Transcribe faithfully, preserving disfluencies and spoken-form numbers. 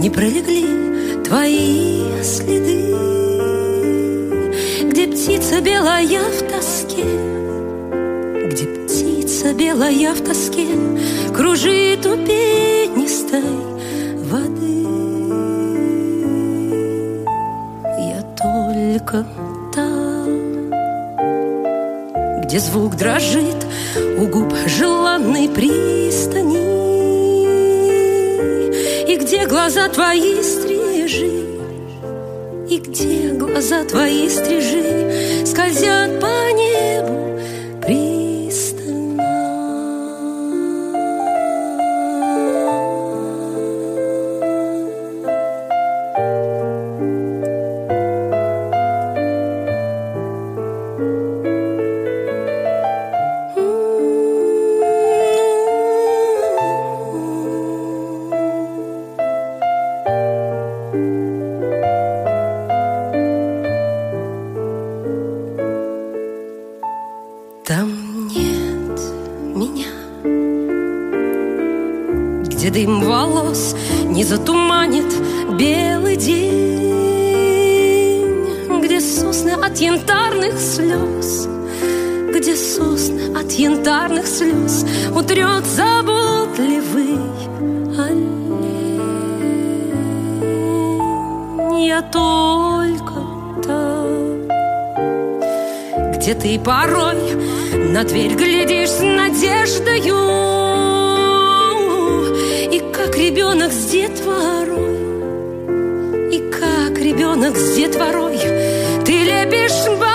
не пролегли твои следы, где птица белая в тоске, где птица белая в тоске кружит у пенистой воды. Я только там, где звук дрожит у губ желанной пристани, и где глаза твои стрижи, и где глаза твои стрижи скользят по небу пристально. Там нет меня, где дым волос не затуманит белый день, где сосны от янтарных слез, где сосны от янтарных слез утрет заботливый олень. Я только там, где ты порой на дверь глядишь с надеждою, и как ребенок с детворой, и как ребенок с детворой ты лепишь